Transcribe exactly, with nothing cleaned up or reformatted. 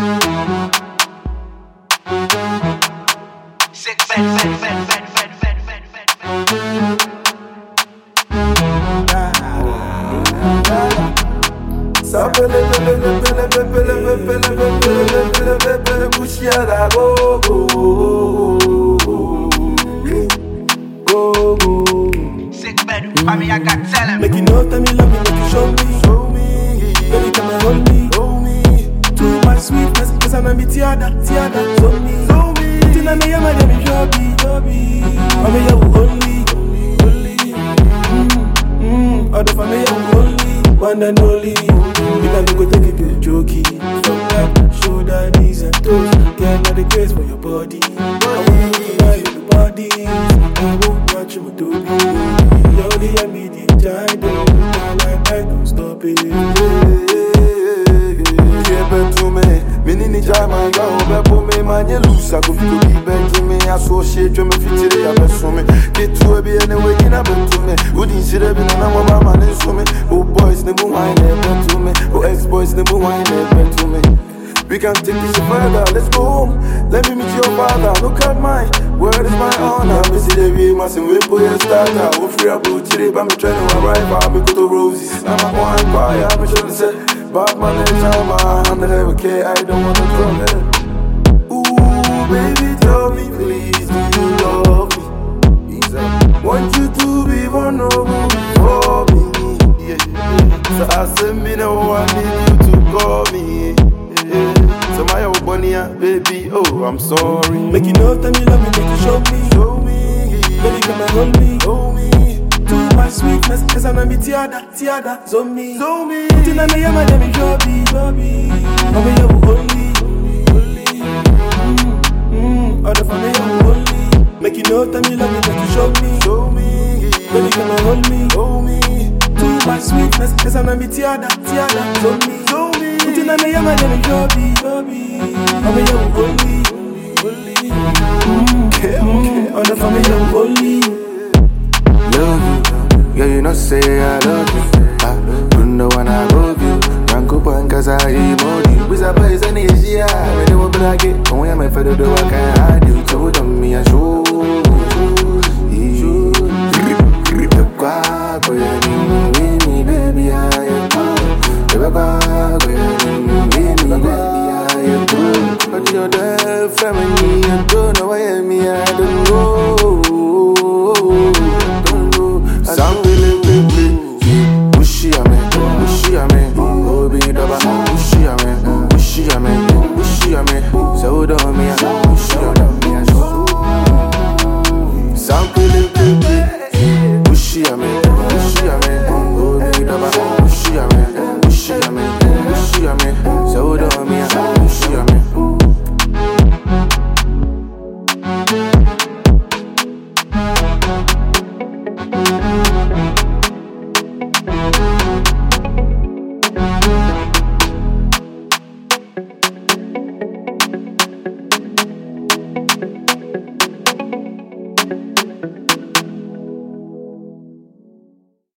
Sick vet, vet, vet, vet, vet, vet, vet, vet, Sa pele pele pele pele pele pele pele pele pele bushiada go go go go. sick vet, I mean I got tell him. Make you know tell me love me, make you show me, show me. Baby come and hold me, hold me. Too much sweetness, cause I'm a bit tiada, tiada. Show me, show me. Till I may have my baby joby, joby. I may have only, only, only. Mm, mm. Other family only, one and only. You can go take it to jokey. From head, shoulder, knees and toes. Get not the grace for your body. I want to buy your body. I won't watch you do me. You're the immediate child. I don't stop it. To me, meaning jam and go back for me, man. You lose, I could be back to me. Associate you, me fit to the best for me. Get to be anyway, you never to me. Wouldn't see the bin and I'm a man is for me. Oh, boys, never wine never to me. Oh, ex boys, never wine never to me. We can take this further, let's go home. Let me meet your father, look at mine. Word is my honor. Me see the way, my sin, we put your starter. Oh, free up, oh, chili, but me trying to arrive. I'll be go to Roses. I'm a one choir, I'm sure to say. Bad man, it's time, I'm the heavy K, I don't wanna come there. Ooh, baby, tell me, please, do you love me? Want you to be vulnerable for me, yeah. So I said, me no one need you to call me, yeah. So my old bunny, baby, oh, I'm sorry. Make you know, tell me love me, make you show me, show me, baby, come and hold me, hold me. Too much sweetness, cause I'm a bit tiada, tiada, zombie, zombie. Till I may have my baby joby, joby. I may have only, only, only. Mm, mm. Other family have only. Make you know, tell me love me, make you show me, show me. Baby come and hold me, hold me. Too much sweetness, cause I'm a bit tiada, tiada, zombie, zombie. Till I may have my baby joby, joby. I may have only, only, only. Mm, mm. Other family have only. Love you, yeah, you know say I love you. I don't know when I love you. Ranko cause I emoji. We surprise any Asia. When they won't be like it, when I'm a feather, do I can't hide you. So with me, I show you. Grip the quack, boy, you need me, baby, I am cool. The quack, boy, you need me, baby, I am cool. But you're the family, and